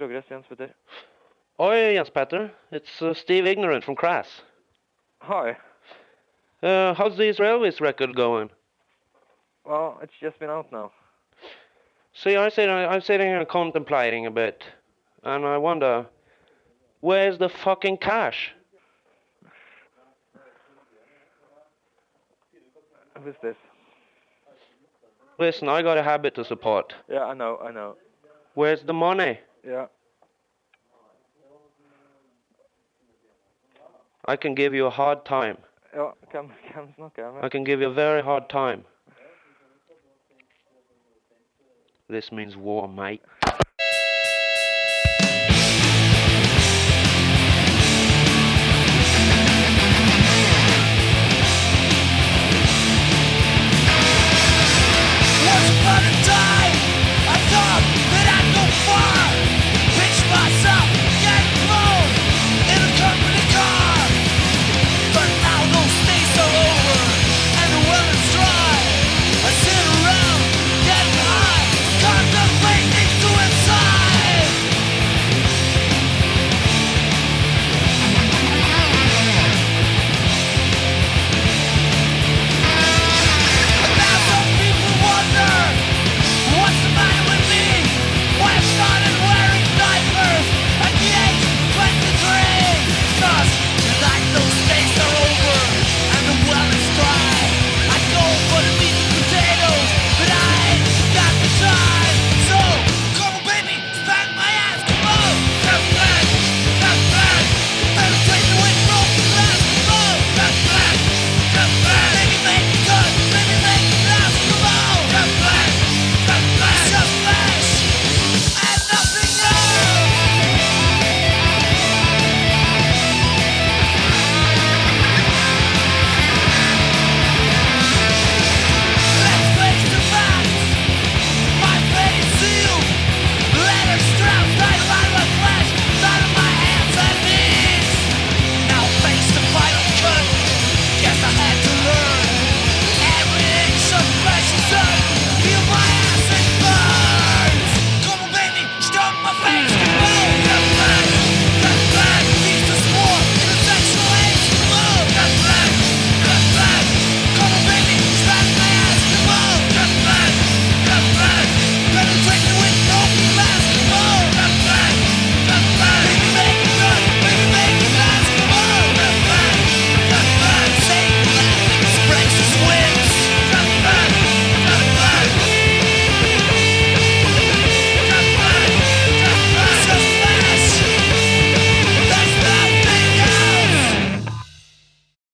Progress, Jens Petter. Oi, Jens Petter. It's Steve Ignorant from Crass. Hi. How's the Israelis record going? Well, it's just been out now. See, I'm sitting here contemplating a bit, and I wonder, where's the fucking cash? Who's this? Listen, I got a habit to support. Yeah, I know. Where's the money? Yeah. I can give you a hard time. Ja, kan snakke med. I can give you a very hard time. This means war, mate.